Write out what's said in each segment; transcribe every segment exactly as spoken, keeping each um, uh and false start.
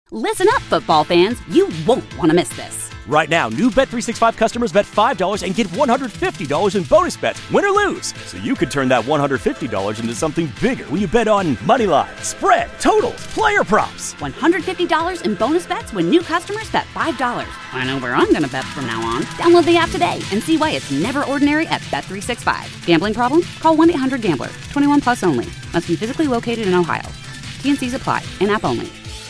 Listen up, football fans. You won't want to miss this. Right now, new Bet three sixty-five customers bet five dollars and get one hundred fifty dollars in bonus bets, win or lose. So you could turn that one hundred fifty dollars into something bigger when you bet on money line, spread, totals, player props. one hundred fifty dollars in bonus bets when new customers bet five dollars. I know where I'm going to bet from now on. Download the app today and see why it's never ordinary at Bet three sixty-five. Gambling problem? Call one eight hundred gambler. twenty-one plus only. Must be physically located in Ohio. T N Cs apply. In-app only.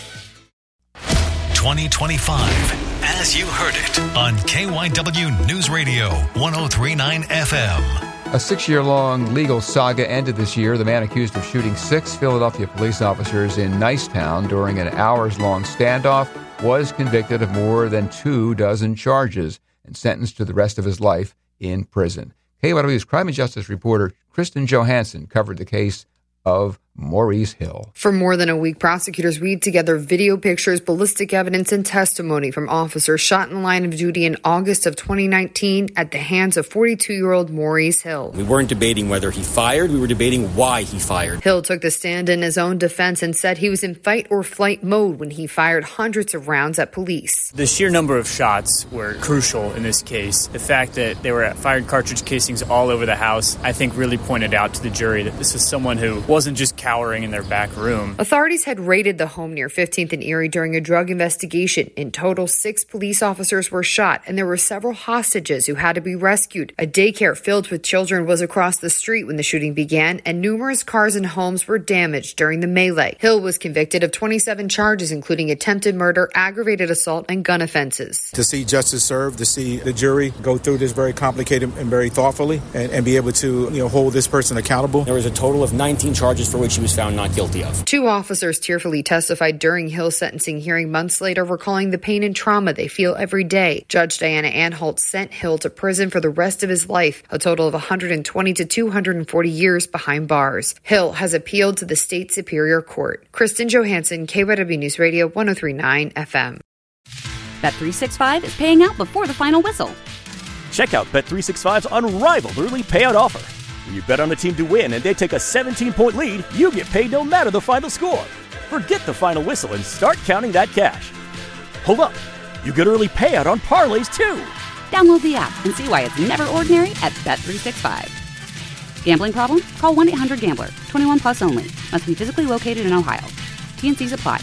twenty twenty-five, as you heard it, on K Y W News Radio, one oh three point nine F M. A six-year-long legal saga ended this year. The man accused of shooting six Philadelphia police officers in Nicetown during an hours-long standoff was convicted of more than two dozen charges and sentenced to the rest of his life in prison. K Y W's crime and justice reporter Kristen Johansson covered the case of Maurice Hill. For more than a week, prosecutors weaved together video pictures, ballistic evidence, and testimony from officers shot in the line of duty in August of twenty nineteen at the hands of forty-two-year-old Maurice Hill. We weren't debating whether he fired. We were debating why he fired. Hill took the stand in his own defense and said he was in fight or flight mode when he fired hundreds of rounds at police. The sheer number of shots were crucial in this case. The fact that there were fired cartridge casings all over the house, I think, really pointed out to the jury that this is someone who wasn't just cowering in their back room. Authorities had raided the home near fifteenth and Erie during a drug investigation. In total, six police officers were shot, and there were several hostages who had to be rescued. A daycare filled with children was across the street when the shooting began, and numerous cars and homes were damaged during the melee. Hill was convicted of twenty-seven charges, including attempted murder, aggravated assault, and gun offenses. To see justice served, to see the jury go through this very complicated and very thoughtfully, and, and be able to, you know, hold this person accountable. There was a total of nineteen charges for which he was found not guilty of. Two officers tearfully testified during Hill's sentencing hearing months later, recalling the pain and trauma they feel every day. Judge Diana Anholt sent Hill to prison for the rest of his life, a total of one hundred twenty to two hundred forty years behind bars. Hill has appealed to the state Superior Court. Kristen Johansson, K Y W News Radio, one oh three point nine F M. Bet three sixty-five is paying out before the final whistle. Check out Bet three sixty-five's unrivaled early payout offer. When you bet on a team to win and they take a seventeen-point lead, you get paid no matter the final score. Forget the final whistle and start counting that cash. Hold up. You get early payout on parlays, too. Download the app and see why it's never ordinary at Bet three sixty-five. Gambling problem? Call one eight hundred gambler. twenty-one plus only. Must be physically located in Ohio. T N Cs apply.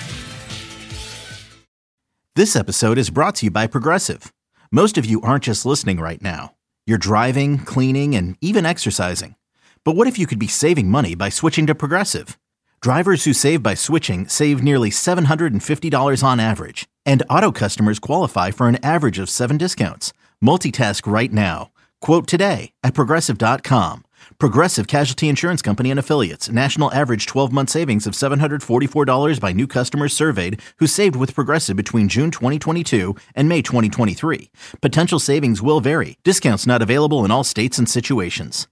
This episode is brought to you by Progressive. Most of you aren't just listening right now. You're driving, cleaning, and even exercising. But what if you could be saving money by switching to Progressive? Drivers who save by switching save nearly seven hundred fifty dollars on average. And auto customers qualify for an average of seven discounts. Multitask right now. Quote today at Progressive dot com. Progressive Casualty Insurance Company and Affiliates. National average twelve-month savings of seven hundred forty-four dollars by new customers surveyed who saved with Progressive between June twenty twenty-two and May twenty twenty-three. Potential savings will vary. Discounts not available in all states and situations.